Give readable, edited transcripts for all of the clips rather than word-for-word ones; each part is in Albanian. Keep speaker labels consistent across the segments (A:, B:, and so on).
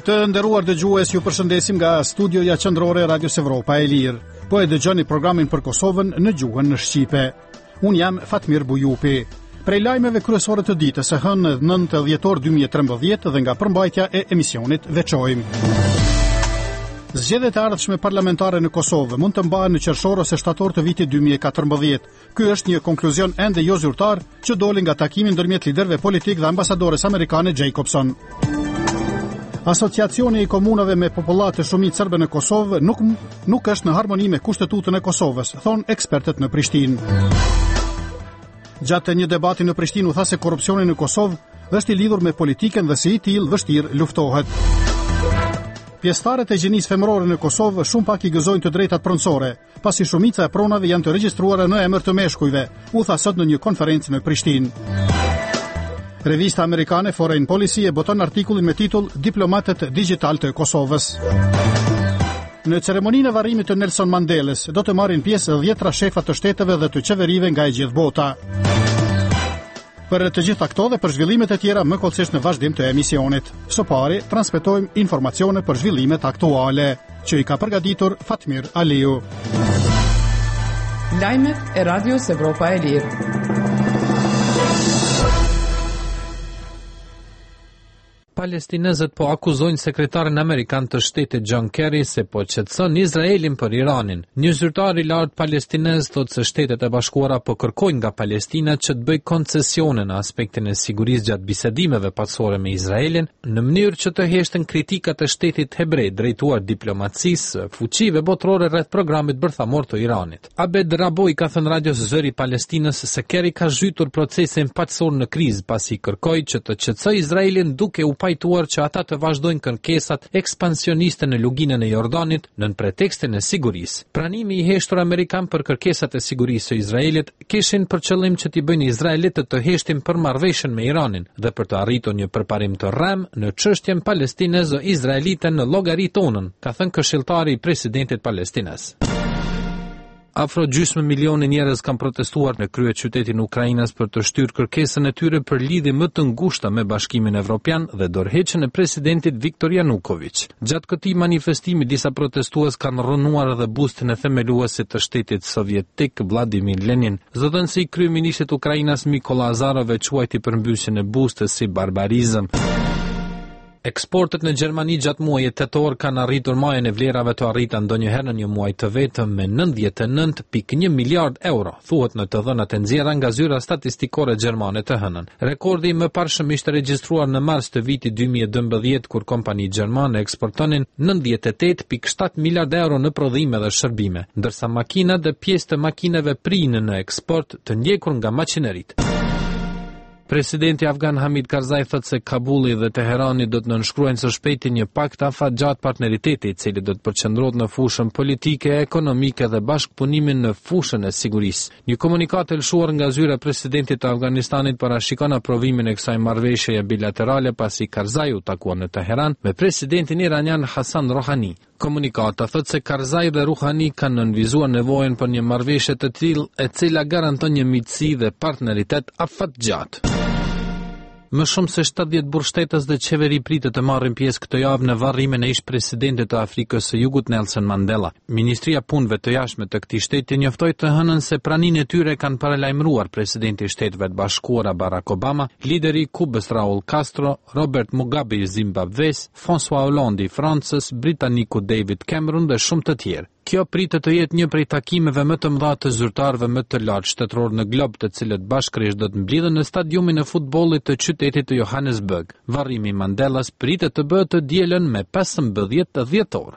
A: Të nderuar dëgjues, ju përshëndesim nga studioja qendrore e Radios Evropa e Lirë. Po e dëgjoni programin për Kosovën në gjuhën shqipe. Unë jam Fatmir Bujupi. Prej lajmeve kryesore të ditës së hënë 9 dhjetor 2013 dhe nga përmbajtja e emisionit veçojmë. Zgjedhjet e ardhshme parlamentare në Kosovë mund të mbahen në qershor ose shtator të vitit 2014. Ky është një konkluzion ende jo zyrtar që doli nga takimi ndërmjet liderëve politik dhe ambasadores amerikane Jacobson. Asociacioni i komunave me popullat të shumicë serbe në Kosovë nuk është në harmoni me kushtetutën e Kosovës, thon ekspertët në Prishtinë. Gjatë një debati në Prishtinë u tha se korrupsioni në Kosovë është i lidhur me politikën dhe si i tillë vështirë luftohet. Pjesëtarët e gjinisë femërore në Kosovë shumë pak i gëzojnë të drejtat pronësore, pasi shumica e pronave janë të regjistruara në emër të meshkujve, u tha sot në një konferencë në Prishtinë. Revista amerikane Foreign Policy e boton artikullin me titull Diplomatët digital të Kosovës. Në ceremoninë e varrimit të Nelson Mandelës do të marrin pjesë 10 shefat të shteteve dhe të qeverive nga e gjithë bota. Për të gjitha këto dhe për zhvillimet e tjera më kollësisht në vazhdim të emisionit. Së pari, transmetojmë informacione për zhvillimet aktuale, që i ka përgatitur Fatmir Aliu.
B: Lajmet e Radios Evropa e Lirë.
C: Palestinezët po akuzojnë sekretarin amerikan të shtetit John Kerry se po qetëson Izraelin për Iranin. Një zyrtar i lartë palestinez thotë se Shtetet e Bashkuara po kërkojnë nga Palestina që të bëjë koncesione në aspektin e sigurisë gjatë bisedimeve pasore me Izraelin, në mënyrë që të heshtën kritikat e shtetit hebrej drejtuar diplomacisë fuqive botërore rreth programit bërthamor të Iranit. Abed Raboj ka thënë Radios Zëri Palestinës se Kerry ka zhytur procesin paqësor në krizë pasi kërkoi që të qetësojë Izraelin duke u pajtuar që ata të vazhdojnë kërkesat ekspansioniste në luginën e Jordanit nën pretekstin e sigurisë. Pranimi i heshtur amerikan për kërkesat e sigurisë së Izraelit kishin për qëllim që t'i bëjnë izraelitët të heshtin për marrëveshjen me Iranin dhe për të arritur një përparim të rrem në çështjen palestinez-izraelite në llogari tonën, ka thënë këshilltari i presidentit palestinez. Afro gjysmë milioni njerëz kanë protestuar në kryeqytetin e Ukrainës për të shtyrë kërkesën e tyre për lidhje më të ngushta me Bashkimin Evropian dhe dorëheqjen e presidentit Viktor Yanukovych. Gjatë këtij manifestimi disa protestues kanë rrënuar edhe bustin e themeluesit të shtetit sovjetik Vladimir Lenin. Zëdhënësi i kryeministit të Ukrainës Mykola Azarov e quajti përmbysjen e bustës si barbarizëm. Eksportet në Gjermani gjatë muajit tetor kanë arritur majën e vlerave të arrita ndonjëherë në një muaj të vetëm me 99.1 miliard euro, thuhet në të dhënat e nxjerra nga zyra statistikore gjermane të hënën. Rekordi më parshëm ishte regjistruar në mars të vitit 2012 kur kompani gjermane eksportonin 98.7 miliard euro në prodhime dhe shërbime, ndërsa makinat dhe pjesë të makinave prinë në eksport të ndjekur nga maqinerit. Presidenti afgan Hamid Karzai thotë se Kabuli dhe Teherani do të nënshkruajnë së shpejti një pakt afatgjat partneriteti i cili do të përqendrohet në fushën politike, ekonomike dhe bashkëpunimin në fushën e sigurisë. Një komunikat e lëshuar nga zyra e presidentit të Afganistanit parashikon aprovimin e kësaj marrëveshjeje bilaterale pasi Karzai u takua në Teheran me presidentin iranian Hasan Rohani. Komunikata thotë se Karzai dhe Rouhani kanë nënvizuar nevojën për një marrëveshje të tillë e cila garanton një miqësi dhe partneritet afatgjat. Më shumë se 70 burshtetës dhe qeveri pritet të marrin pjesë këtë javë në varrimin e ish-presidentit të Afrikës së Jugut Nelson Mandela. Ministria Punëve të Jashtme të këtij shteti njoftoi të hënën se praninë e tyre kanë paralajmëruar presidenti i Shteteve të Bashkuara Barack Obama, lideri i Kubës Raul Castro, Robert Mugabe i Zimbabves, François Hollande i Francës, britaniku David Cameron dhe shumë të tjerë. Kjo pritet të jetë një prej takimeve më të mëdha të zyrtarëve më të lartë shtetëror në glob, të cilët bashkërisht do të mblidhen në stadiumin e futbollit të qytetit të Johannesburg. Varrimi i Mandelas pritet të bëhet të dielën me 15 dhjetor.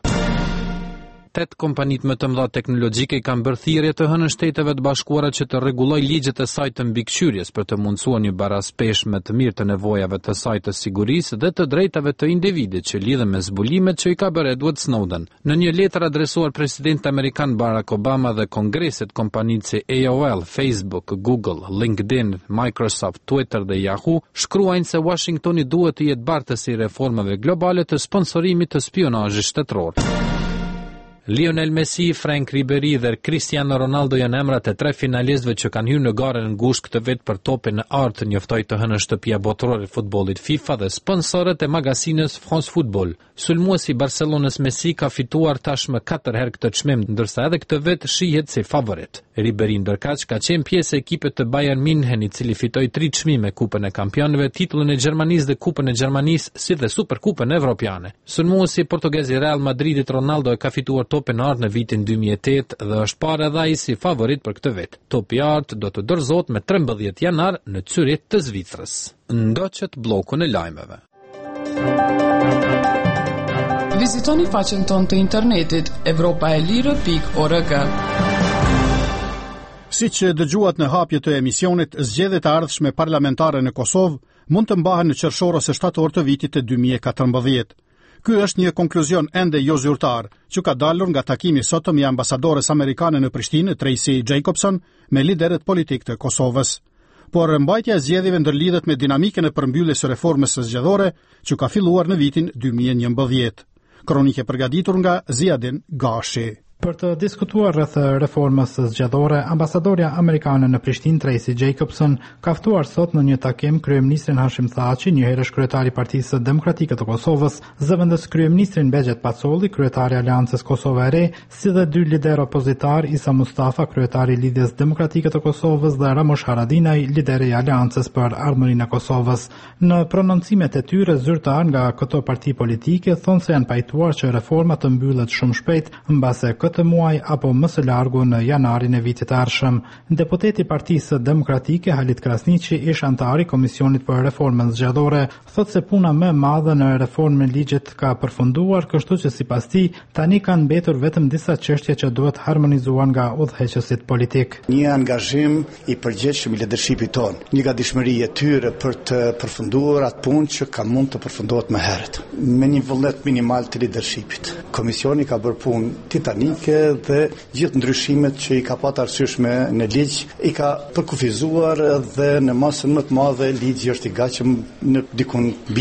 C: 8 kompanitë më të mëdha teknologjike kanë bërë thirrje të hënën Shteteve të Bashkuara që të rregullojë ligjet e saj të mbikëqyrjes për të mundësuar një baraspeshje të mirë të nevojave të saj të sigurisë dhe të drejtave të individit që lidhen me zbulimet që i ka bërë Edward Snowden. Në një letër adresuar presidentit amerikan Barack Obama dhe Kongresit, kompanitë si AOL, Facebook, Google, LinkedIn, Microsoft, Twitter dhe Yahoo shkruajnë se Washingtoni duhet të jetë bartësi i reformave globale të sponsorimit të spionazhit shtetëror. Lionel Messi, Frank Ribery dhe Cristiano Ronaldo janë emrat e 3 finalistëve që kanë hyrë në garën në ngushtë këtë vit për topin e artë, njoftoi të hënën shtëpia botërore e futbollit FIFA dhe sponsorët e magazinës France Football. Sulmuesi i Barcelonës Messi ka fituar tashmë 4 herë këtë çmim, ndërsa edhe këtë vit shihet si favorit. Ribery ndërkaq ka qenë pjesë e ekipit të Bayern München, i cili fitoi 3 çmime, Kupën e Kampionëve, titullin e Gjermanisë dhe Kupën e Gjermanisë, si dhe Superkupën Evropiane. Sulmuesi portugez i Real Madridit Ronaldo e ka fituar topin e artë në vitin 2008 dhe është parë edhe ai si favorit për këtë vit. Topi i artë do të dorëzohet me 13 janar në Zürich të Zvicrës. Ndoqët bllokun e lajmeve.
B: Vizitoni faqen tonë të internetit evropaelire.org.
A: Siç dëgjuat në hapje të emisionit, zgjedhjet e ardhshme parlamentare në Kosovë mund të mbahen në qershor ose shtator të vitit të 2014. Ky është një konkluzion ende jo zyrtar, që ka dalur nga takimi sotëm i ambasadores amerikane në Prishtinë, Tracy Jacobson, me liderët politik të Kosovës. Por mbajtja e zgjedhjeve ndërlidhet me dinamikën e përmbylljes së reformës së zgjedhore që ka filluar në vitin 2011. Kronike përgatitur nga Ziadin Gashi.
D: Për të diskutuar rreth reformës së zgjedhore, ambasadorja amerikane në Prishtinë Tracy Jacobson ka ftuar sot në një takim kryeministrin Hashim Thaçi, një herësh kryetari i Partisë Demokratike të Kosovës, zëvendës kryeministrin Begjet Pacolli, kryetari i Aleancës Kosova e Re, si dhe 2 liderë opozitar, Isa Mustafa, kryetari i Lidhjes Demokratike të Kosovës dhe Ramush Haradinaj, lideri i Aleancës për Ardhmërinë e Kosovës. Në prononcimet e tyre, zyrtar nga këto parti politike thonë se janë pajtuar që reforma të mbyllet shumë shpejt mbase këtë muaj apo më së largu në janarin e vitit të ardhshëm. Deputeti i Partisë Demokratike Halit Krasniqi, ish antar i Komisionit për Reformën Zgjedhore, thotë se puna më e madhe në reformën e ligjit ka përfunduar, kështu që sipas tij tani kanë mbetur vetëm disa çështje që duhet harmonizuar nga udhëheqësit politik.
E: Një angazhim i përgjithshëm i leadershipit ton, një gatishmëri e tyre për të përfunduar atë punë që ka mund të përfundohet më herët, me një vullnet minimal të leadershipit. Komisioni ka bërë punë titanike dhe gjithë ndryshimet që i ka patë arsyeshme në ligj i ka përkufizuar dhe në masën më të madhe ligji është i gatshëm në dikun mbi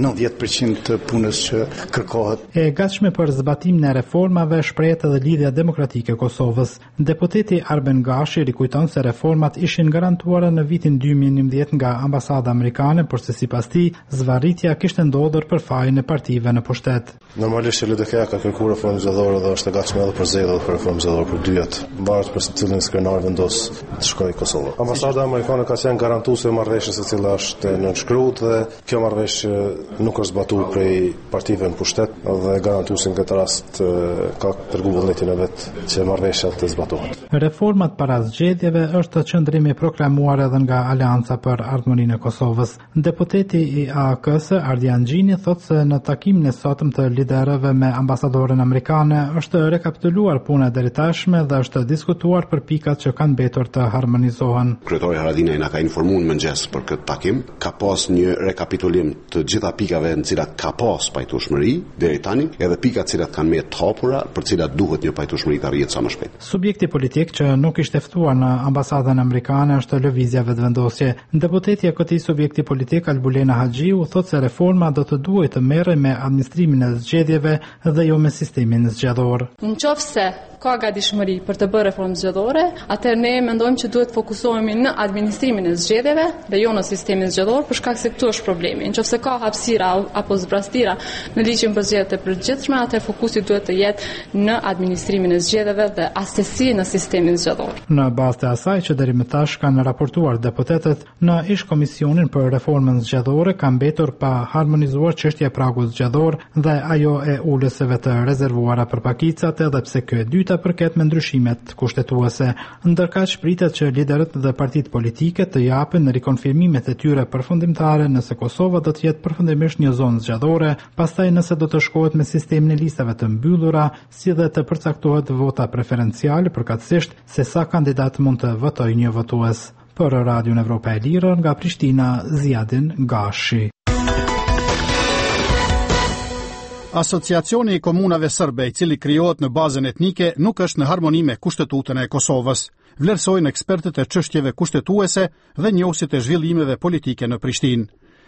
E: 90% të punës që kërkohet.
D: E gatshme për zbatimin e reformave shprehet edhe Lidhja Demokratike e Kosovës. Deputeti Arben Gashi rikujton se reformat ishin garantuara në vitin 2011 nga ambasada amerikane, por se sipas tij zvarritja kishte ndodhur për fajin e partive në pushtet.
F: Normalisht LDK ka kërkuar reformë zgjedhore dhe është e gatshme edhe për zgjedhjet për reformë zgjedhore për 2 vjet, mbahet për cilin skrenar vendos të shkojë në Kosovë. Ambasada amerikane ka qenë garantuese e marrëveshjes së cila është nënshkruar dhe kjo marrëveshje nuk është zbatuar prej partive në pushtet dhe garantuesi në këtë rast ka treguar vullnetin e vet që marrëveshja të zbatohet.
D: Reformat para zgjedhjeve është qëndrimi proklamuar edhe nga Aleanca për Ardhmërinë e Kosovës. Deputeti i AAK-s Ardian Gjini thotë se në takimin e sotëm të liderëve me ambasadoren amerikane është rekapituluar puna deri tashme dhe është diskutuar për pikat që kanë mbetur të harmonizohen.
G: Kryetari Haradinaj na ka informuar në mëngjes për këtë takim, ka pas një rekapitulim të gjitha pikave në cilat ka pas pajtueshmëri deri tani, edhe pikat cilat kanë më të hapura, për cilat duhet një pajtueshmëri të arrihet sa më shpejt.
D: Subjekti politik që nuk ishte ftuar në ambasadën amerikane është Lëvizja Vetëvendosje. Deputeti e këtij subjekti politik Albulena Haxhiu thotë se reforma do të duhet të merrë me administrimin e zgjedhjeve dhe jo me sistemin zgjedhor.
H: Nëse ka gatishmëri për të bërë reformë zgjedhore, atëherë ne mendojmë që duhet fokusohemi në administrimin e zgjedhjeve dhe jo në sistemin zgjedhor, për shkak se këtu është problemi. Nëse ka hapësira apo zbrastira në ligjin për zgjedhjet e përgjithshme, atëherë fokusi duhet të jetë në administrimin e zgjedhjeve dhe asesi në sistemin zgjedhor.
D: Në bazë të asaj që deri më tash kanë raportuar deputetët, në ish komisionin për reformën zgjedhore ka mbetur pa harmonizuar çështja e pragut zgjedhor dhe ajo e ulëseve të rezervuara për pakicat, edhe pse kjo e dyta përket me ndryshimet kushtetuese. Ndërkaq pritet që liderët dhe partitë politike të japin rikonfirmimet e tyre përfundimtare nëse Kosova do të jetë përfundimisht një zonë zgjedhore, pastaj nëse do të shkohet me sistemin e listave të mbyllura, si dhe të përcaktohet vota preferenciale përkatësisht se sa kandidat mund të votojë një votues. Për Radion Evropa e Lirë nga Prishtina, Ziadin Gashi.
A: Asociacioni i komunave serbe, i cili krijohet në bazën etnike, nuk është në harmoni me kushtetutën e Kosovës, vlerësojnë ekspertët e çështjeve kushtetuese dhe njohësit e zhvillimeve politike në Prishtinë.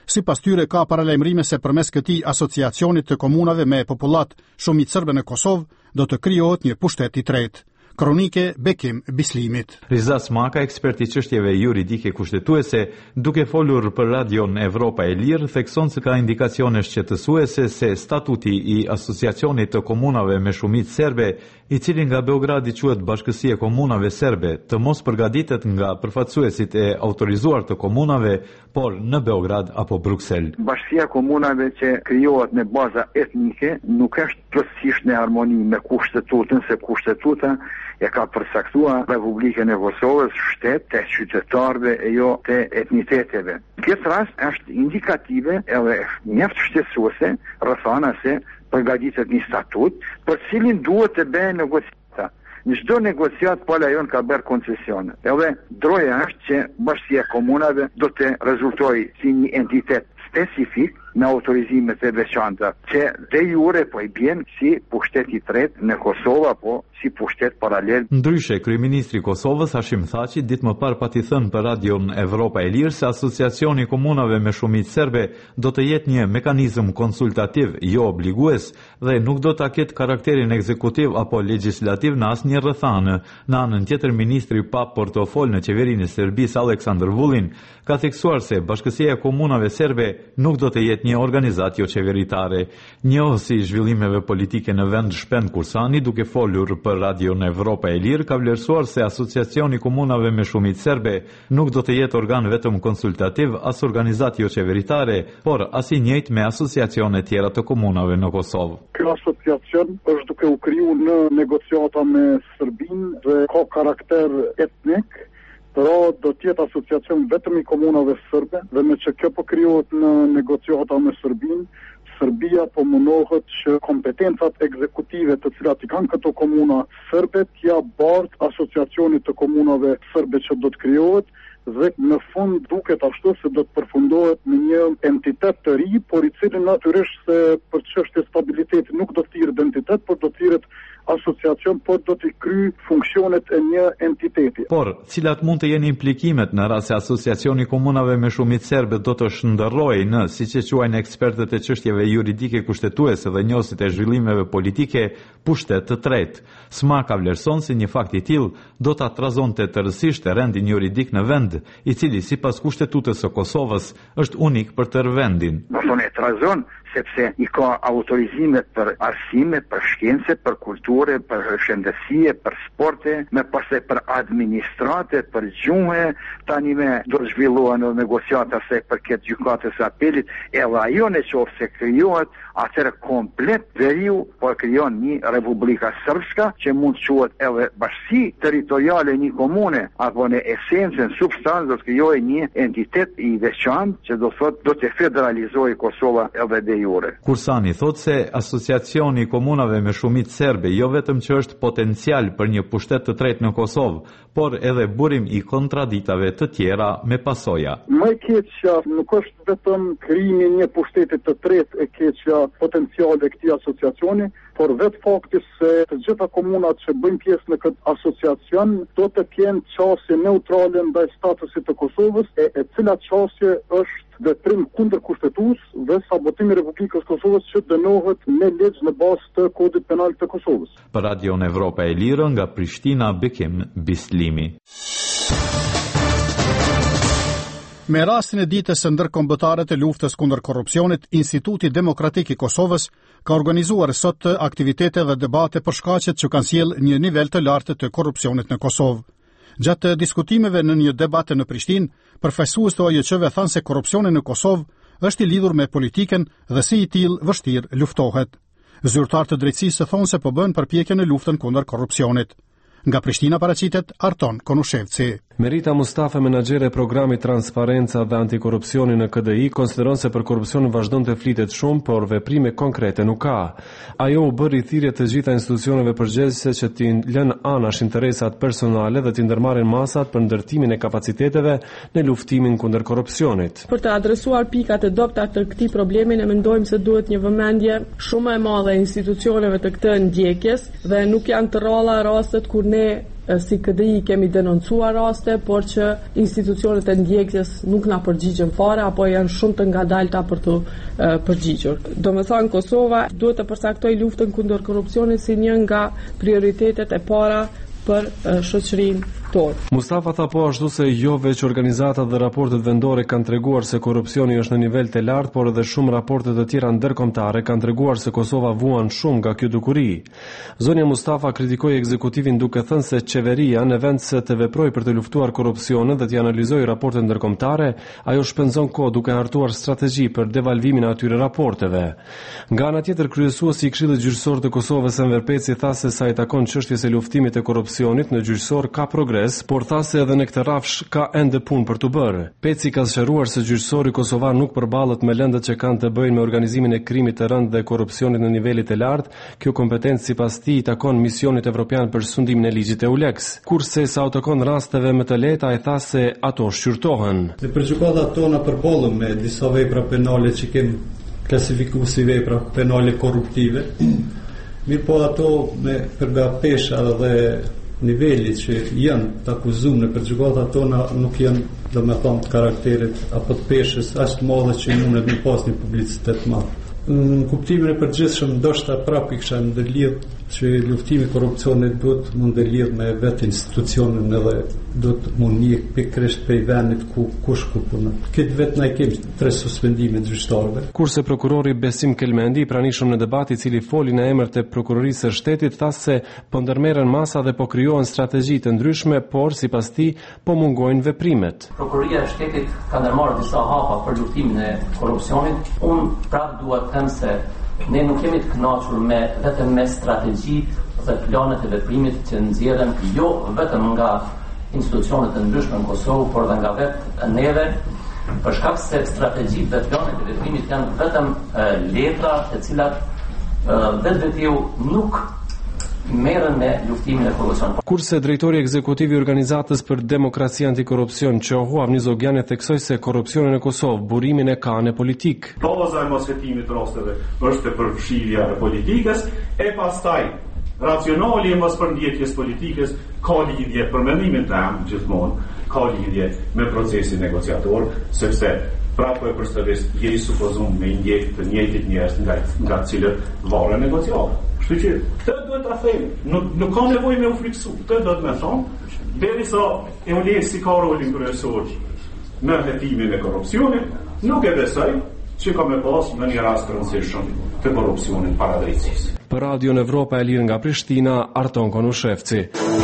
A: Sipas tyre ka paralajmërime se përmes këtij asociacionit të komunave me popullat shumicë serbe në Kosovë do të krijohet një pushtet i tretë. Kronike Bekim Bislimit.
I: Riza Smaka, ekspert i çështjeve juridike kushtetuese, duke folur për Radion Evropa e Lirë, thekson se ka indikacione shqetësuese se statuti i asociacionit të komunave me shumicë serbe, i cili nga Beogradi quhet Bashkësia e Komunave Serbe, të mos përgatitet nga përfaqësuesit e autorizuar të komunave, por në Beograd apo Bruksel.
J: Bashkësia e Komunave që krijohet në baza etnike nuk është plotësisht në harmoni me kushtetutën, se kushtetuta e ka përcaktuar Republikën e Kosovës shtet të qytetarëve e jo të etniteteve. Këtë rast është indikative edhe mjaft shqetësuese rrethana se përgatitet një statut për cilin duhet të bëhen negociata. Në çdo negociat pala jon ka bërë koncesione. Edhe droja është që Bashkia e Komunave do të rezultojë si një entitet specifik me autorizimet e veçanta, që de jure po i bjen si pushtet i tretë në Kosovë apo si pushtet paralel.
I: Ndryshe, kryeministri i Kosovës Hashim Thaçi ditë më parë pati thënë për Radion Evropa e Lirë se asociacioni i komunave me shumicë serbe do të jetë një mekanizëm konsultativ, jo obligues, dhe nuk do ta ketë karakterin ekzekutiv apo legjislativ në asnjë rrethanë. Në anën tjetër, ministri pa portofol në qeverinë e Serbisë Aleksandar Vulin ka theksuar se Bashkësia e Komunave Serbe nuk do të jetë një organizatë jo qeveritare. Njohësi i zhvillimeve politike në vend Shpend Kursani, duke folur për Radion Evropa e Lirë, ka vlerësuar se asociacioni i komunave me shumicë serbe nuk do të jetë organ vetëm konsultativ as organizatë jo qeveritare, por as i njëjtë me asociacione tjera të komunave në Kosovë.
K: Ky asociacion është duke u kriju në negociata me Serbinë dhe ka karakter etnik. Pra do tjetë asociacion vetëm i komunave serbe dhe me që kjo po krijohet në negociata me Serbinë, Serbia po mundohet që kompetencat ekzekutive të cilat i kanë këto komuna serbe t'ia bart asociacionit të komunave serbe që do të krijohet dhe në fund duket ashtu se do të përfundohet në një entitet të ri, por i cili natyrisht se për çështje stabiliteti nuk do të thirret entitet, por do të thirret asociacion, por do të kryej funksionet e një entiteti.
I: Por, cilat mund të jenë implikimet në rast se asociacioni i komunave me shumicë serbe do të shndërrojë në, siç e quajnë ekspertët e çështjeve juridike kushtetuese dhe njohësit e zhvillimeve politike, pushtet të tretë. Smaka vlerëson se një fakt i tillë do ta trazonte tërësisht rendin juridik në vend, i cili sipas kushtetutës së Kosovës është unik për tërë vendin.
J: Në trazon sepse i ka autorizimet për arsime, për shkencë, për kulturë, për shëndetësie, për sporte, me pastaj për administrate, për gjuhë, tani me do të zhvillohen edhe negociata se për këtë gjykatës së apelit, edhe ajo në qoftë se krijohet, atëherë komplet veriu po krijon një Republika Srpska që mund të quhet edhe bashki territoriale një komune, apo në esencën, substancë do të krijojë një entitet i veçantë që do thotë do të federalizojë Kosova edhe de jure.
I: Kursani thot se asociacioni i komunave me shumicë serbe jo vetëm që është potencial për një pushtet të tretë në Kosovë, por edhe burim i kontraditave të tjera me pasoja.
K: Më e keqja nuk është vetëm krijimi një pushteti të tretë e keqja potenciale e këtij asociacioni, por vetë fakti se të gjitha komunat që bëjnë pjesë në këtë asociacion do të kenë qasje neutrale ndaj statusit të Kosovës, e cila qasje është veprim kundër kushtetues dhe sabotimi i Republikës Kosovës që dënohet me ligj në bazë të kodit penal të Kosovës.
I: Për Radion Evropa e Lirë nga Prishtina, Bekim Bislimi.
A: Me rastin e ditës së ndërkombëtare të luftës kundër korrupsionit, Instituti Demokratik i Kosovës ka organizuar sot aktivitete dhe debate për shkaqet që kanë sjellë një nivel të lartë të korrupsionit në Kosovë. Gjatë diskutimeve në një debate në Prishtinë, përfaqësues të OJC-ve thanë se korrupsioni në Kosovë është i lidhur me politikën dhe si i tillë vështirë luftohet. Zyrtarë të drejtësisë thonë se po bën përpjekje në luftën kundër korrupsionit. Nga Prishtina paraqitet Arton Konushevci.
L: Merita Mustafa, menaxhere e programit Transparenca dhe Antikorrupsioni në KDI, konsideron se për korrupsionin vazhdon të flitet shumë, por veprime konkrete nuk ka. Ajo u bëri thirrje të gjitha institucioneve përgjegjëse që t'i lënë anash interesat personale dhe t'i ndërmarrin masat për ndërtimin e kapaciteteve në luftimin kundër korrupsionit.
M: Për të adresuar pikat e dobta të këtij problemi, ne mendojmë se duhet një vëmendje shumë e madhe e institucioneve të këtë ndjekjes dhe nuk janë të rralla rastet kur ne si KDI kemi denoncuar raste, por që institucionet e ndjekjes nuk na përgjigjen fare apo janë shumë të ngadalta për të përgjigjur. Domethënë Kosova duhet të përcaktoj luftën kundër korrupsionit si një nga prioritetet e para për shoqërinë tonë.
L: Mustafa tha po ashtu se jo veç organizatat dhe raportet vendore kanë treguar se korrupsioni është në nivel të lartë, por edhe shumë raporte të tjera ndërkombëtare kanë treguar se Kosova vuan shumë nga kjo dukuri. Zonja Mustafa kritikoi ekzekutivin duke thënë se qeveria në vend se të veprojë për të luftuar korrupsionin dhe të analizojë raportet ndërkombëtare, ajo shpenzon kohë duke hartuar strategji për devalvimin e atyre raporteve. Nga ana tjetër, kryesuesi i Këshillit Gjyqësor të Kosovës Enver Peci tha se sa i takon çështjes së luftimit të korrupsionit në gjyqësor ka progres, por tha se edhe në këtë rafsh ka ende punë për të bërë. Peci ka sqaruar se gjyqësori kosovar nuk përballet me lëndët që kanë të bëjnë me organizimin e krimit të rënd dhe korrupsionit në nivelit të lartë. Kjo kompetencë sipas tij takon misionit evropian për sundimin e ligjit EULEX. Kurse sa u takon rasteve më të lehta, ai tha se ato shqyrtohen.
N: Dhe për gjykata tona përballen me disa vepra penale që kemi klasifikuar si vepra penale korruptive. Mirë po ato me përbapesha dhe nivelit që janë të akuzuar në përgjykata tona nuk janë, domethënë, të karakterit apo të peshës aq të mëdha që mundet me pas një publicitet të madh. Në kuptimin e përgjithshëm ndoshta prapë kisha ndërlidh që luftimi korrupsionit duhet mund ndërlidh me vetë institucionin edhe duhet mund një pikërisht prej vendit ku kush ku punon. Këtë vetë na kemi 3 suspendime të gjyqtarëve.
L: Kurse prokurori Besim Kelmendi, i pranishëm në debat i cili foli në emër të prokurorisë së shtetit, tha se po ndërmerren masa dhe po krijohen strategji të ndryshme, por sipas tij po mungojnë veprimet.
O: Prokuroria e shtetit ka ndërmarrë disa hapa për luftimin e korrupsionit. Unë prapë dua të them se ne nuk jemi të kënaqur vetëm me strategjitë dhe planet e veprimit që nxjerren jo vetëm nga institucionet të ndryshme në Kosovë, por edhe nga vetë neve, për shkak se strategjitë dhe planet e veprimit janë vetëm letra të cilat vetvetiu nuk merren me luftimin e korrupsionit.
L: Kurse drejtori ekzekutiv i Organizatës për Demokraci Antikorrupsion, Qohu Avnizogjani, theksoi se korrupsioni në Kosovë burimin e ka në politik.
P: Baza e moshetimit rasteve është e përfshirja e politikës e pastaj racionali e mospërmbjekjes politikës ka lidhje për mendimin tim gjithmonë, ka lidhje me procesin negociator, sepse prapë e përsëris je i supozum me ndjek të njëjtit njerëz nga të cilët varet negociata. Kështu që këtë duhet ta them, nuk ka nevojë me u friksu. Këtë do të më thonë, derisa EULEX ka rolin kryesor në hetimin e korrupsionit, nuk e besoj që ka me pas në një rast të rëndësishëm të korrupsionit para drejtësisë.
L: Për Radion Evropa e Lirë nga Prishtina, Arton Konushevci.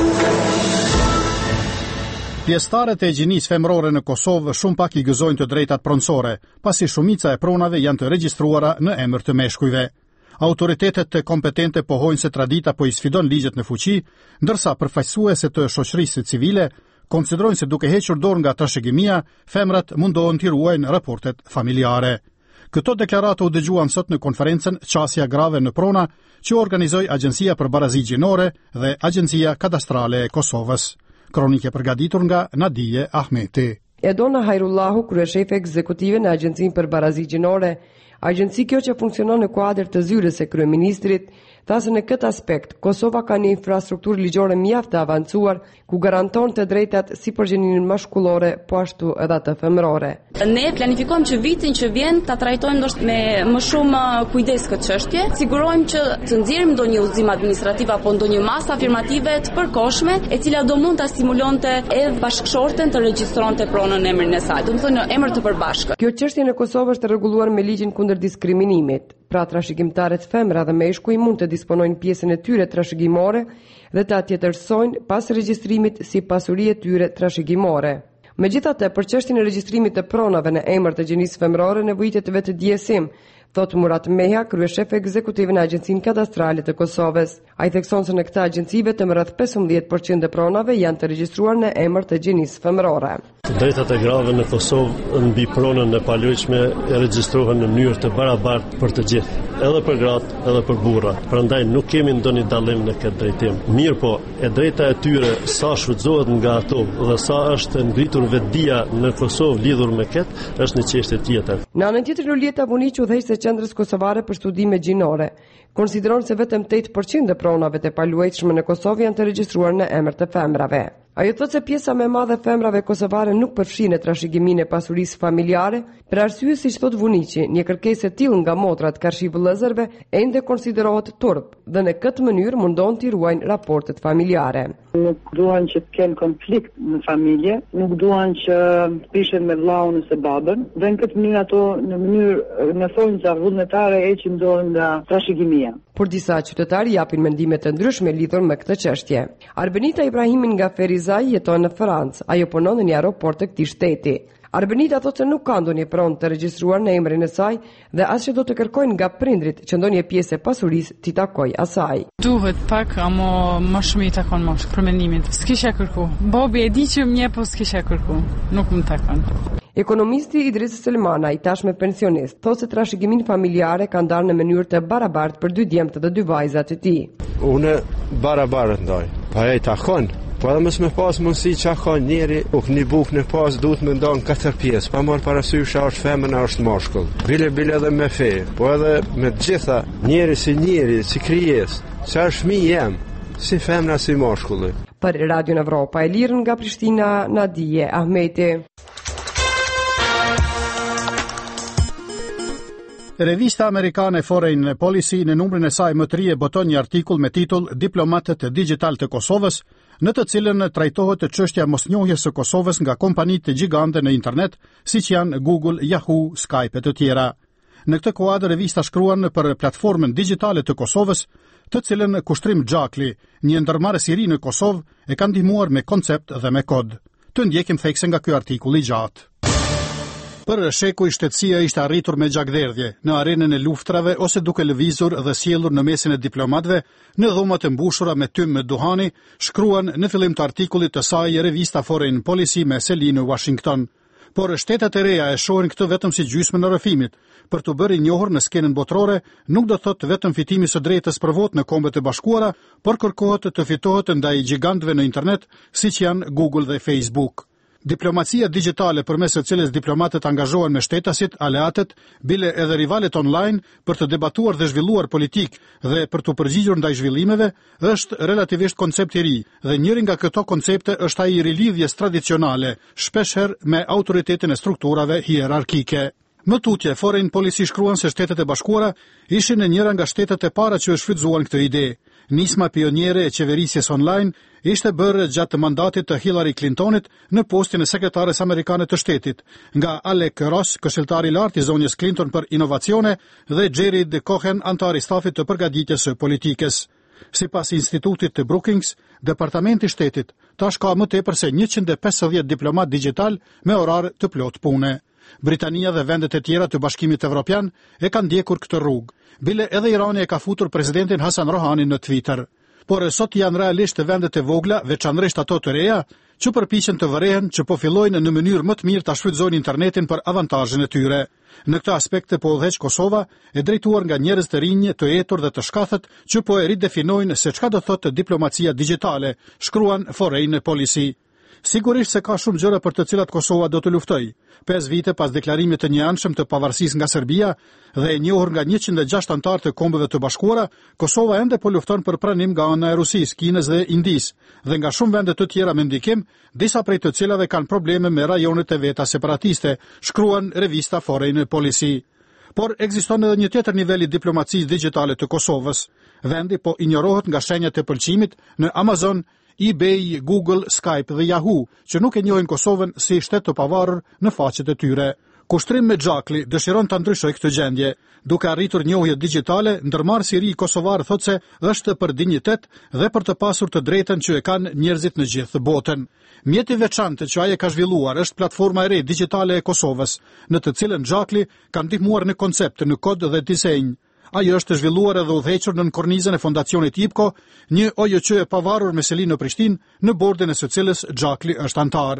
A: Pjesëtarët e gjinisë femërore në Kosovë shumë pak i gëzojnë të drejtat pronësore, pasi shumica e pronave janë të regjistruara në emër të meshkujve. Autoritetet kompetente pohojnë se tradita po i sfidon ligjet në fuqi, ndërsa përfaqësuese të shoqërisë civile konsiderojnë se duke hequr dorë nga trashëgimia, femrat mundohen t'i ruajnë raportet familjare. Këto deklarata u dëgjuan sot në konferencën Qasja grave në prona që organizoi Agjencia për Barazi Gjinore dhe Agjencia Kadastrale e Kosovës. Kronike përgatitur nga Nadije Ahmeti.
Q: Edona Hajrullahu, kryeshefe ekzekutive në Agjencinë për Barazi Gjinore, agjenci kjo që funksionon në kuadër të zyrës së kryeministrit, tha se në këtë aspekt Kosova ka një infrastrukturë ligjore mjaft të avancuar ku garanton të drejtat si për gjininë mashkullore, po ashtu edhe të femërore.
R: Ne planifikojmë që vitin që vjen ta trajtojmë ndoshta me më shumë kujdes këtë çështje, sigurohemi që të nxjerrim ndonjë udhëzim administrativ apo ndonjë masë afirmative të përkohshme, e cila do mund ta stimulonte edhe bashkëshorten të regjistronte pronën në emrin e saj, domethënë në emër të përbashkët.
Q: Kjo çështje në Kosovë është rregulluar me ligjin kundër diskriminimit. Pra trashëgimtarët femra dhe meshkuj mund të disponojnë pjesën e tyre trashëgimore dhe ta tjetërsojnë pas regjistrimit si pasuri e tyre trashëgimore. Megjithatë, për çështjen e regjistrimit të pronave në emër të gjinisë femërore nevojitet vetë djesim, thot Murat Meha, kryeshef ekzekutiv në Agjencinë Kadastrale të Kosovës. Ai thekson se në këtë agjenci vetëm rreth 15% e pronave janë të regjistruar në emër të gjinisë femërore.
S: Drejtat e grave në Kosovë mbi pronën e palojshme e regjistrohen në mënyrë të barabartë për të gjithë. edhe për gratë, edhe për burra. Prandaj nuk kemi ndonjë dallim në këtë drejtim. Mirë po, e drejta e tyre sa shfrytëzohet nga ato dhe sa është ngritur vetdia në Kosovë lidhur me këtë, është një çështje tjetër.
Q: Në anën tjetër, Lulieta Buniqi, udhëheqëse e Qendrës Kosovare për Studime Gjinore, konsideron se vetëm 8% e pronave të paluajtshme në Kosovë janë të regjistruar në emër të femrave. Ajo thotë se pjesa më e madhe e femrave kosovare nuk përfshin trashëgiminë e pasurisë familjare, për arsye siç thotë Vuniqi, një kërkesë e tillë nga motrat karshivëllëzërve ende konsiderohet turp dhe në këtë mënyrë mundon t'i ruajnë raportet familjare.
T: Nuk duan që të kenë konflikt në familje, nuk duan që pishen me vllaun ose babën, dhe në këtë mënyrë ato në mënyrë në thonjza vullnetare heqin dorë nga trashëgimia.
Q: Por disa qytetarë japin mendime të ndryshme lidhur me këtë çështje. Arbenita Ibrahimin nga Ferizaj jeton në Francë, ajo punon në një aeroport të këtij shteti. Arbenita thotë se nuk ka ndonjë pronë të regjistruar në emrin e saj dhe as që do të kërkojnë nga prindrit që ndonjë pjesë e pasurisë t'i takojë asaj.
U: Duhet pak, ama më shumë i takon më për mendimin. S'kisha kërku. Bobi e di që më po s'kisha kërku. Nuk më takon.
Q: Ekonomisti Idris Selmana, i tashmë pensionist, thotë se trashëgiminë familjare ka ndarë në mënyrë të barabartë për 2 djemtë dhe 2 vajzat e tij.
V: Unë barabartë ndaj. Pa e takon. Po edhe mësë me pas mundësi që ka njeri, një buk në pas duhet me ndonë 4 pjesë, pa marë parasysh a është femën, a është mashkull. Bile edhe me fe, po edhe me gjitha njeri, si krijes, që është fëmijë jem, si femna, si mashkulli.
Q: Për Radio Evropa e Lirë nga Prishtina, Nadije Ahmeti.
A: Revista amerikane Foreign Policy në numrin e saj më të ri boton një artikull me titull Diplomatët digital të Kosovës, në të cilën trajtohet çështja mosnjohjes së Kosovës nga kompanitë gjigante në internet, siç janë Google, Yahoo, Skype e të tjera. Në këtë kuadër revista shkruan për platformën digjitale të Kosovës, të cilën Kushtrim Xhakli, një ndërmarrës i ri në Kosovë, e ka ndihmuar me koncept dhe me kod. Të ndjekim thekse nga ky artikull i gjatë. Për shekuj shtetësia ishte arritur me gjakderdhje, në arenën e luftrave ose duke lëvizur dhe sjellur në mesin e diplomatëve, në dhomat e mbushura me tym me duhani, shkruan në fillim të artikullit të saj revista Foreign Policy me seli në Washington. Por shtetet e reja e shohin këtë vetëm si gjysmën e rrëfimit. Për të bërë i njohur në skenën botërore, nuk do thotë vetëm fitimi së drejtës për votë në Kombet e Bashkuara, por kërkohet të fitohet ndaj gjigantëve në internet, siç janë Google dhe Facebook. Diplomacia digjitale përmes së cilës diplomatët angazhohen me shtetasit, aleatët, bile edhe rivalet online për të debatuar dhe zhvilluar politik dhe për të përgjigjur ndaj zhvillimeve, është relativisht koncept i ri dhe njëri nga këto koncepte është ai i rilidhjes tradicionale, shpeshherë me autoritetin e strukturave hierarkike. Më tutje, Foreign Policy shkruan se Shtetet e Bashkuara ishin në njëra nga shtetet e para që shfrytzuan këtë ide. Nisma pioniere e qeverisjes online ishte bërë gjatë mandatit të Hillary Clintonit në postin e sekretares amerikane të shtetit, nga Alec Ross, këshilltari i lartë i zonjës Clinton për inovacione, dhe Jared Cohen, antar i stafit të përgatitjes së politikës. Sipas institutit të Brookings, Departamenti i Shtetit tash ka më tepër se 150 diplomat digjital me orar të plot pune. Britania dhe vendet e tjera të Bashkimit Evropian e kanë ndjekur këtë rrugë. Bile edhe Irani e ka futur presidentin Hasan Rohani në Twitter. Por sot janë realisht vendet e vogla, veçanërisht ato të reja, që përpiqen të vërehen që po fillojnë në mënyrë më të mirë ta shfrytëzojnë internetin për avantazhin e tyre. Në këtë aspekt po udhëheq Kosova, e drejtuar nga njerëz të rinj, të etur dhe të shkathët, që po e ridefinojnë se çka do thotë diplomacia digjitale, shkruan Foreign Policy. Sigurisht se ka shumë gjëra për të cilat Kosova do të luftojë. 5 vite pas deklarimit të njëanshëm të pavarësisë nga Serbia dhe e njohur nga 106 anëtar të Kombeve të Bashkuara, Kosova ende po lufton për pranim nga ana e Rusisë, Kinës dhe Indisë, dhe nga shumë vende të tjera me ndikim, disa prej të cilave kanë probleme me rajonet e veta separatiste, shkruan revista Foreign Policy. Por ekziston edhe një tjetër nivel i diplomacisë digjitale të Kosovës. Vendi po injorohet nga shenjat e pëlqimit në Amazon, eBay, Google, Skype dhe Yahoo, që nuk e njohin Kosovën si shtet të pavarur në faqet e tyre. Kushtrim Xhakli dëshiron ta ndryshojë këtë gjendje. Duke arritur njohje digjitale, ndërmarrësi i ri kosovar thotë se është për dinjitet dhe për të pasur të drejtën që e kanë njerëzit në gjithë botën. Mjeti veçantë që ai e ka zhvilluar është platforma e re digjitale e Kosovës, në të cilën Xhakli ka ndihmuar në koncept, në kod dhe disenj. Ajo është zhvilluar edhe udhëhequr në kornizën e fondacionit IPCO, një OJQ e pavarur me seli në Prishtinë, në bordin e së cilës Xhakli është antar.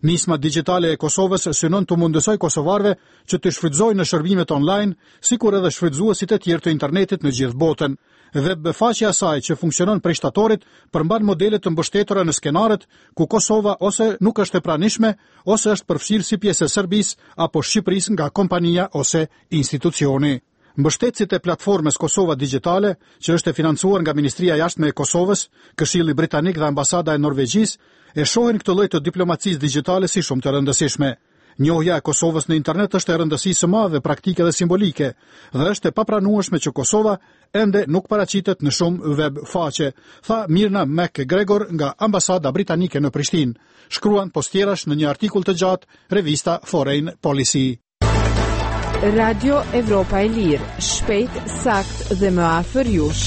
A: Nisma digjitale e Kosovës synon të mundësoj kosovarëve që të shfrytëzojnë në shërbimet online, sikur edhe shfrytëzuesit e tjerë të internetit në gjithë botën. Web-faqja e saj që funksionon prej shtatorit përmban modele të mbështetura në skenarët ku Kosova ose nuk është e pranishme ose është përfshirë si pjesë e Serbisë apo Shqipërisë nga kompania ose institucioni. Mbështetësit e platformës Kosova Digjitale, që është e financuar nga Ministria e Jashtme e Kosovës, Këshilli Britanik dhe Ambasada e Norvegjisë, e shohin këtë lloj të diplomacisë digjitale si shumë të rëndësishme. Njohja e Kosovës në internet është e rëndësisë së madhe praktike dhe simbolike dhe është e papranueshme që Kosova ende nuk paraqitet në shumë web faqe, tha Mirna McGregor nga Ambasada Britanike në Prishtinë, shkruan postjerash në një artikull të gjatë revista Foreign Policy.
B: Radio Evropa e Lirë, shpejt, sakt dhe më afër jush.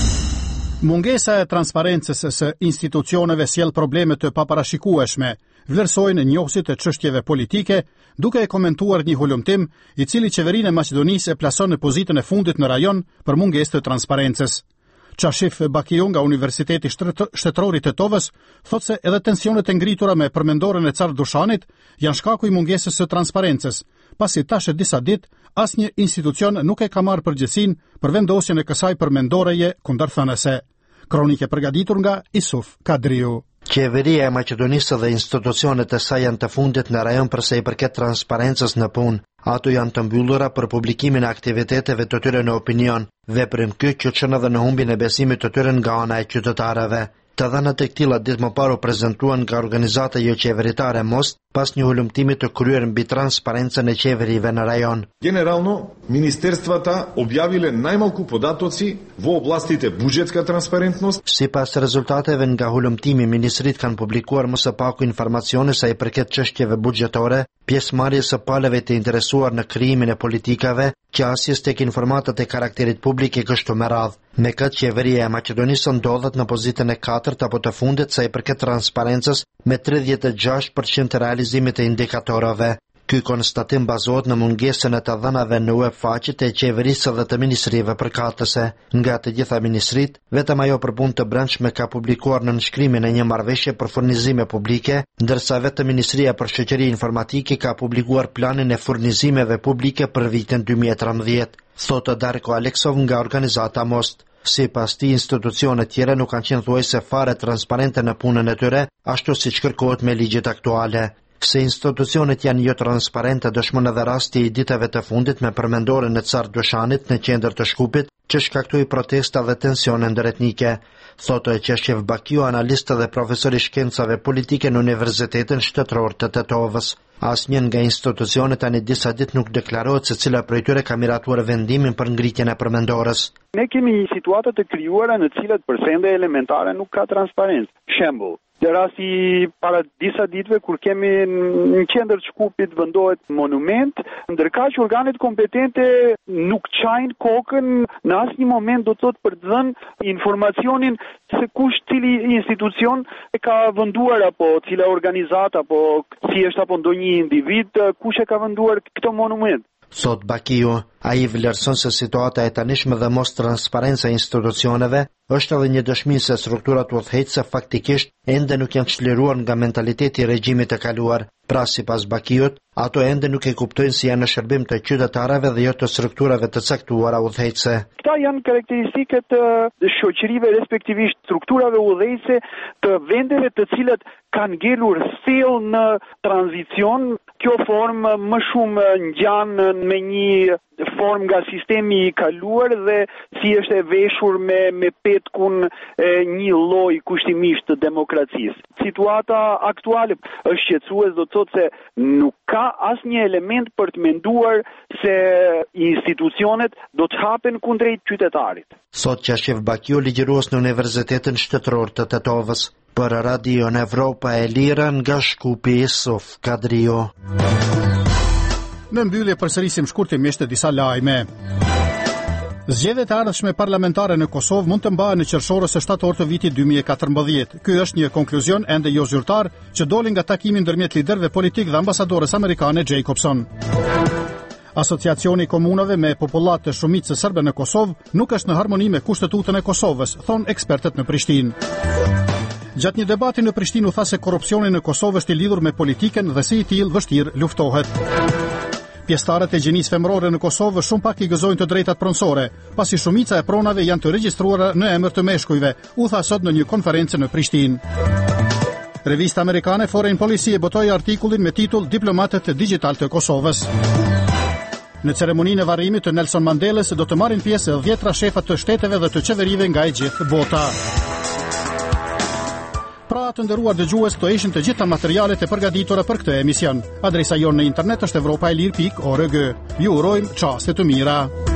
A: Mungesa e transparencës së institucioneve sjell probleme të paparashikueshme, vlerësojnë njohësit e çështjeve politike, duke e komentuar një hulumtim i cili qeverinë e Maqedonisë e plason në pozitën e fundit në rajon për mungesë të transparencës. Qashif Bakiu nga Universiteti Shtetëror i Tetovës thotë se edhe tensionet e ngritura me përmendoren e Car Dushanit janë shkaku i mungesës së transparencës, pasi tash e disa ditë asnjë institucion nuk e ka marrë përgjegjësinë për vendosjen e kësaj përmendoreje kundërthënëse. Kronike përgatitur nga Isuf Kadriu.
C: Qeveria e Maqedonisë dhe institucionet e saj janë të fundit në rajon përsa i përket transparencës në punë. Ato janë të mbyllura për publikimin e aktiviteteve të tyre në opinion, veprim ky që çon edhe në humbjen e besimit të tyre nga ana e qytetarëve. Të dhënat e këtilla ditë më parë u prezantuan nga organizata jo qeveritare Most pas një hulumtimi të kryer mbi transparencën e qeverive në rajon.
W: Генерално, министерствата објавиле најмалку податоци во областите буџетска транспарентност.
C: Sipas rezultateve nga hulumtimi, ministrit kanë publikuar më së paku informacione sa i përket çështjeve buxhetore, pjesëmarrjes së palëve të interesuar në krijimin e politikave, qasjes tek informatat e karakterit publik e kështu me radhë. Me këtë qeveria e Maqedonisë ndodhet në pozitën e 4 apo të fundit sa i përket transparencës me 36% të realizimit e indikatorave. Ky konstatim bazohet në mungesën e të dhënave në web faqet e qeverisë dhe të ministrive përkatëse. Nga të gjitha ministrit, vetëm ajo për punë të brendshme ka publikuar në nënshkrimin e një marrëveshje për furnizime publike, ndërsa vetëm Ministria për Shoqëri Informatike ka publikuar planin e furnizimeve publike për vitin 2013, thotë Darko Aleksov nga organizata Most. Sipas tij, institucionet tjera nuk kanë qenë thuajse fare transparente në punën e tyre, ashtu siç kërkohet me ligjet aktuale. Se institucionet janë jo transparente dëshmon edhe rasti i ditëve të fundit me përmendoren e Car Dushanit në qendër të Shkupit, që shkaktoi protesta dhe tensione ndëretnike. Thotë Qeshqev Bakiu, analist dhe profesor i shkencave politike në Universitetin Shtetëror të Tetovës. Asnjë nga institucionet tani disa ditë nuk deklarohet se cila prej tyre ka miratuar vendimin për ngritjen e përmendorës.
X: Ne kemi situata të krijuara në cilat përsende elementare nuk ka transparencë. Shembull, në rasti para disa ditëve kur kemi në qendër të Shkupit vendohet monument, ndërkaq organet kompetente nuk çajnë kokën në asnjë moment do të thotë për të dhënë informacionin se kush cili institucion e ka venduar apo cila organizata apo thjesht apo ndonjë individ kush e ka venduar këtë monument.
C: Thot Bakiu, ai vlerëson se situata e tanishme dhe mos transparenca e institucioneve është edhe një dëshmi se strukturat udhëheqëse faktikisht ende nuk janë çliruar nga mentaliteti i regjimit të kaluar. Pra, sipas Bakiut, ato ende nuk e kuptojnë si janë në shërbim të qytetarëve dhe jo të strukturave të caktuara udhëheqëse.
X: Këta janë karakteristikat të shoqërive, respektivisht strukturave udhëheqëse të vendeve të cilat kanë ngelur thellë në tranzicion. Kjo formë më shumë ngjan me një formë nga sistemi i kaluar dhe si është e veshur me petkun një lloj kushtimisht të demokracisë. Situata aktuale është shqetësues, do të thotë se nuk ka asnjë element për të menduar se institucionet do të hapen kundrejt qytetarit.
C: Sot Qeshqev Bakiu, ligjërues në Universitetin Shtetëror të Tetovës. Për Radio në Evropa e Lirë nga Shkupi, Isuf Kadriu.
A: Në mbyllje përsërisim shkurtimisht disa lajme. Zgjedhjet e ardhshme parlamentare në Kosovë mund të mbahen në qershorës së shtator të vitit 2014. Ky është një konkluzion ende jo zyrtar që doli nga takimi ndërmjet liderëve politik dhe ambasadores amerikane Jacobson. Asociacioni i komunave me popullat të shumicës serbe në Kosovë nuk është në harmoni me kushtetutën e Kosovës, thon ekspertët në Prishtinë. Gjatë një debati në Prishtinë u tha se korrupsioni në Kosovë është i lidhur me politikën dhe si i tillë vështirë luftohet. Pjesëtarët e gjenisë femërore në Kosovë shumë pak i gëzojnë të drejtat pronësore, pasi shumica e pronave janë të regjistruara në emër të meshkujve, u tha sot në një konferencë në Prishtinë. Revista amerikane Foreign Policy e botoi artikullin me titull Diplomatët digital të Kosovës. Në ceremoninë e varrimit të Nelson Mandelës do të marrin pjesë 10 shefat të shteteve dhe të qeverive nga e gjithë bota. Pra të nderuar dëgjues, këto ishin të gjitha materialet e përgatitura për këtë emision. Adresa jonë në internet është evropaelir.org. Ju urojmë çaste të mira.